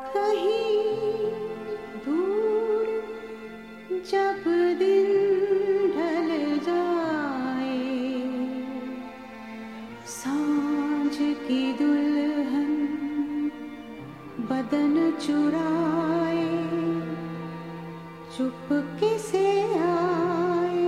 कहीं दूर जब दिन ढल जाए, सांझ की दुल्हन बदन चुराए, चुपके से आए।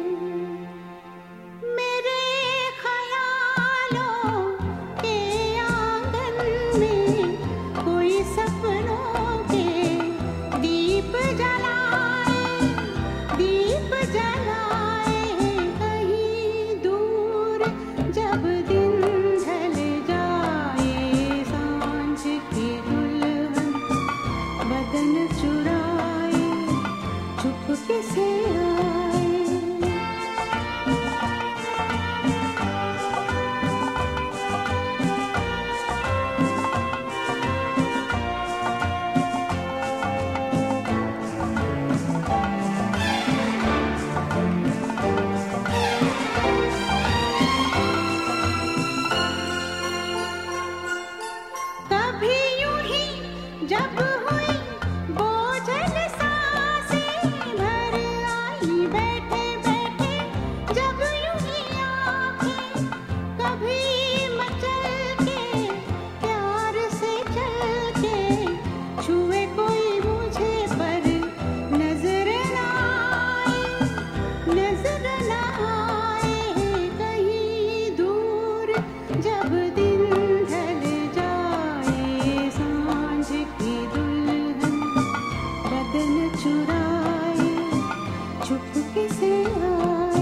मेरे ख्यालों के आंगन में कोई सपनों के दीप जलाए, दीप जलाए। कहीं दूर जब दिन ढल जाए, सांझ की दुल्हन बदन चुराए, चुपके से आए। कभी यूं ही जब हुई बोझल सांसें भर आई, बैठे बैठे जब यूं ही आंखें, कभी मचल के प्यार से चल के छुए कोई मुझे पर नजर न आए, नजर न आए। कहीं दूर जब दिन ढल जाए, सांझ की दुल्हन बदन चुराए, चुपके से आए।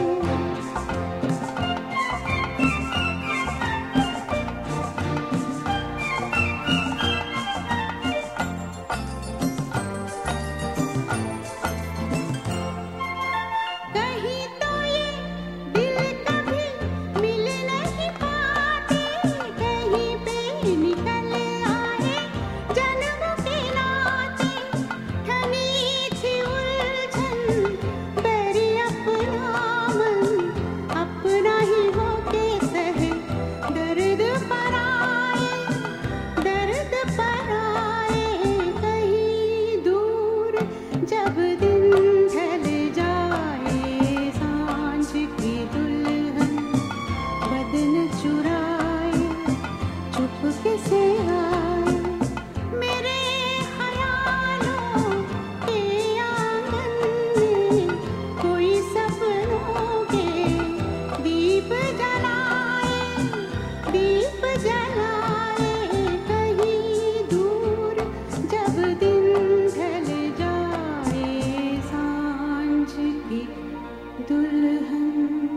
कहीं तो ये दिल कभी मिल नहीं पाते, कहीं पे निकल आए जन्म के नाते। ठनी थी उलझन बैरी अपना मन, अपना ही होके सहे दर्द पर आए, दर्द पर आए। कहीं दूर जब दिन ढल जाए, सांझ की दुल्हन बदन चुराए, चुपके से आए। मेरे ख्यालों के आंगन में कोई सपनों के दीप जलाए, दीप जलाए। कहीं दूर जब दिन ढल जाए, सांझ की दुल्हन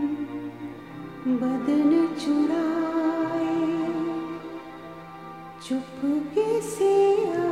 बदन चुराए, चुपके से